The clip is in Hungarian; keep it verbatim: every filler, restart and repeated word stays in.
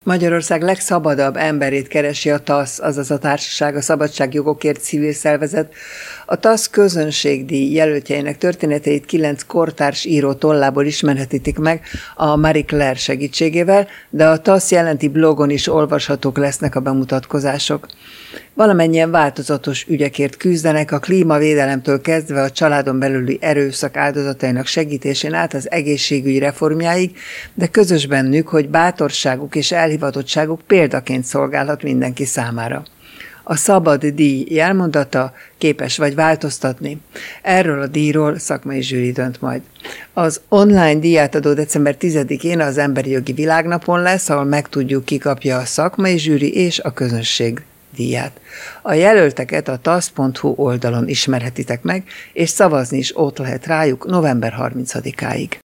Magyarország legszabadabb emberét keresi a TASZ, azaz a Társaság a Szabadságjogokért civil szervezet. A TASZ közönségdíj jelöltjeinek történeteit kilenc kortárs író tollából ismerhetítik meg a Marie Claire segítségével, de a TASZ jelenti blogon is olvashatók lesznek a bemutatkozások. Valamennyien változatos ügyekért küzdenek, a klímavédelemtől kezdve a családon belüli erőszak áldozatainak segítésén át az egészségügy reformjáig, de közös bennük, hogy bátorságuk és elhivatottságuk példaként szolgálhat mindenki számára. A szabad díj jelmondata: képes vagy változtatni. Erről a díjról szakmai zsűri dönt majd. Az online díjátadó december tizedikén az Emberi Jogi Világnapon lesz, ahol megtudjuk, ki kapja a szakmai zsűri és a közönség díját. A jelölteket a tasz pont hu oldalon ismerhetitek meg, és szavazni is ott lehet rájuk november harmincadikáig.